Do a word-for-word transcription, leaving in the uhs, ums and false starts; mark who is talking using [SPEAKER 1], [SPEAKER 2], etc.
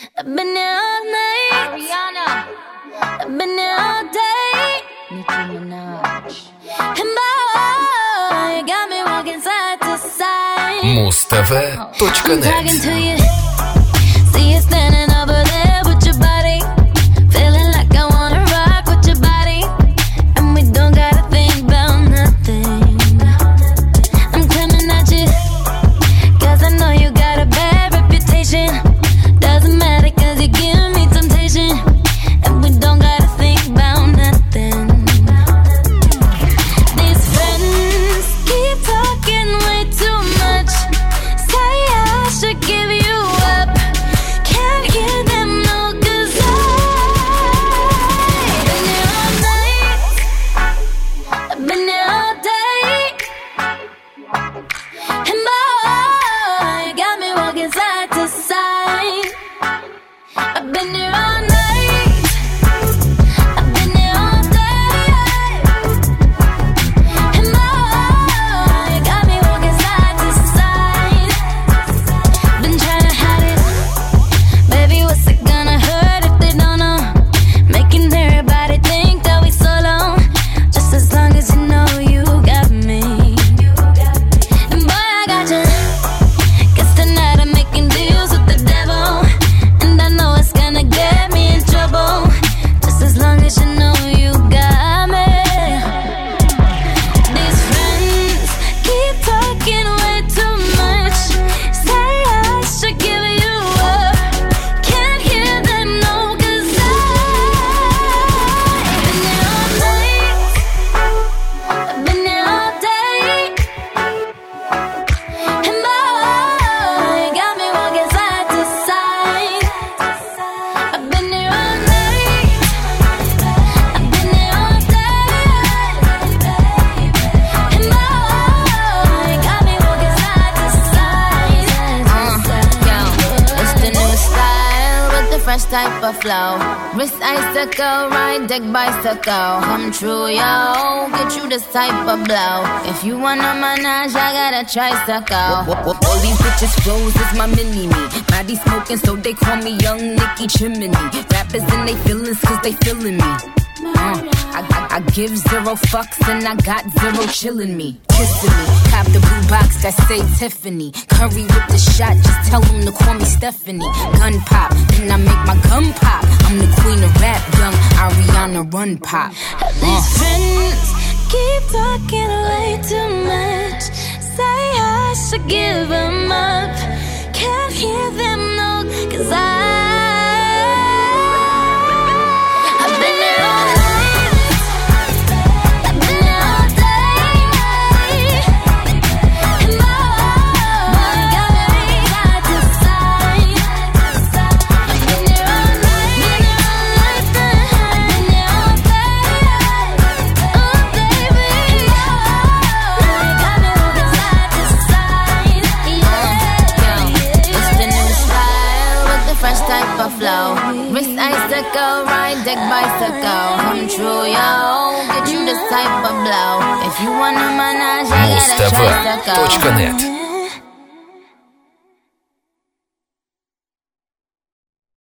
[SPEAKER 1] I've been here all night.
[SPEAKER 2] Ariana,
[SPEAKER 1] I've been here all day.
[SPEAKER 2] Nicki Minaj.
[SPEAKER 1] And boy, you got me walking side to side.
[SPEAKER 3] муз тэ вэ точка
[SPEAKER 1] I'm talking
[SPEAKER 3] нет.
[SPEAKER 1] to you. See you standing over there with your body. Feeling like I wanna rock with your body. And we don't gotta think about nothing. I'm coming at you. Cause I know you got a bad reputation. Doesn't matter cause you give me temptation. And we don't gotta think about nothing. These friends keep talking way too much. Say I should give you up. Can't hear them no cause I've been here all night. I've been here all day. And boy, you got me walking side to side. I've been here all night. I've been here all day. And boy, you got me walking side to side. Been trying to hide it. Baby, what's it gonna hurt if they don't know? Making everybody think that we solo. Just as long as you know you got me. And boy, I got you. Guess tonight I'm making deals with the devil. And I know it's gonna get me in trouble. Just as long as you know you got me. These friends keep talking way too much. Say I should give you up. Can't hear them no cause I've been here all night. I've been here all day. And boy, you got me walking side to side. I've been here all night. I've been here all day. And boy, you got me walking side to side.
[SPEAKER 2] Yo, it's the new style with the fresh type of flow. Wrist icicle, ride deck bicycle. Come true, yo. Get you this type of blow. If you wanna manage, I got a tricycle.
[SPEAKER 4] All these bitches flows is my mini-me. Body smoking, so they call me Young Nicki Chimney. Rappers in they feelings, cause they feeling me. Uh, I, I, I give zero fucks and I got zero chillin' me. Kissing me, cop the blue box that say Tiffany. Curry with the shot, just tell them to call me Stephanie. Gun pop, then I make my gun pop. I'm the queen of rap, young Ariana Run Pop.
[SPEAKER 1] These friends keep talking way too much. Say I should give them up. Can't hear them no cause I I've been here all night. I've been here all day. And boy, got me side to side. I've been here all night. I've been here all day. Oh baby, got me walking side to side.
[SPEAKER 2] Yo, it's the new style with the fresh type of flow. Wrist icicle, ride deck bicycle. Come true, yo. Get you this type of blow. If you wanna manage, I
[SPEAKER 3] муз тэ
[SPEAKER 2] got a
[SPEAKER 3] вэ точка
[SPEAKER 2] tricycle.
[SPEAKER 3] нет.